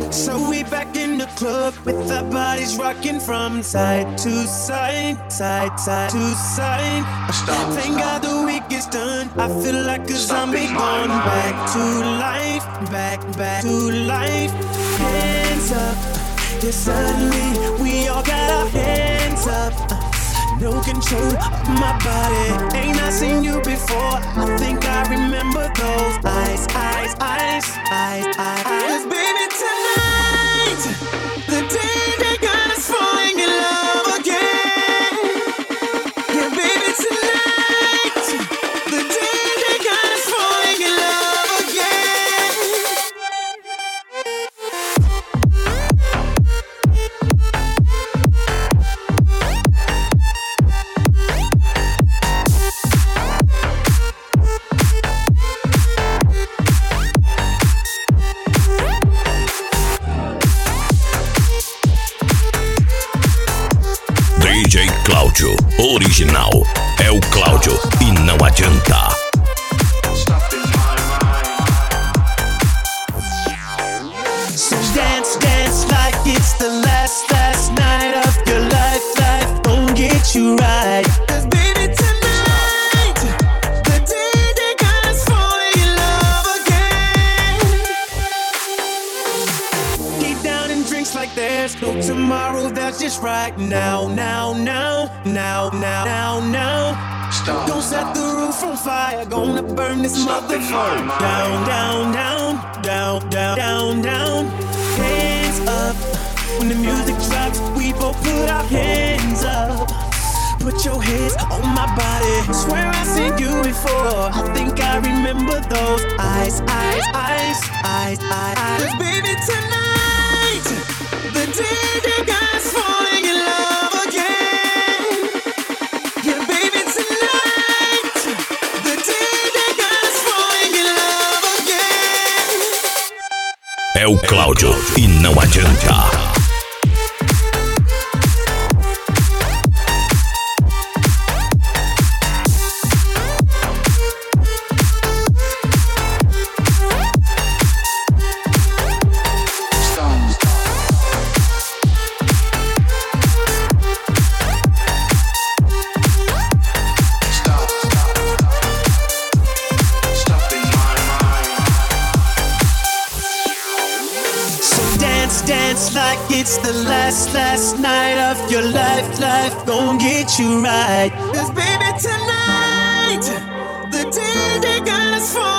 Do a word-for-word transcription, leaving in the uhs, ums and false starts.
So we back in the club with our bodies rocking from side to side, side, side to side. Thank God the week is done. I feel like a zombie gone back to life, back, back to life. Hands up, yeah, suddenly we all got our hands up. No control of my body. Ain't I seen you before? I think I remember those eyes, eyes, eyes, eyes, eyes, eyes. 'Cause baby, tonight, the day they got us falling in love again. Yeah, baby, tonight, the day they got us falling in love again. D J Cláudio, original, é o Cláudio e não adianta. So dance, dance like it's the last, last night of your life, life gon' get you right. 'Cause baby tonight, the day they got us falling in love again. Get down and drinks like there's no tomorrow, that's just right now, now, now, now, now, now, now. Stop. Don't set the roof on fire, gonna burn this motherfucker down, down, down, down, down, down, down. Hands up, when the music drops, we both put our hands up. Put your hands on my body, swear I've seen you before. I think I remember those eyes, eyes, eyes, eyes, eyes, eyes. 'Cause baby tonight, the day they got us falling in love again. Yeah, baby tonight, the day they got us falling in love again. É o Cláudio e não adianta. Dance like it's the last, last night of your life, life gon' get you right. 'Cause baby tonight, the day they got us falling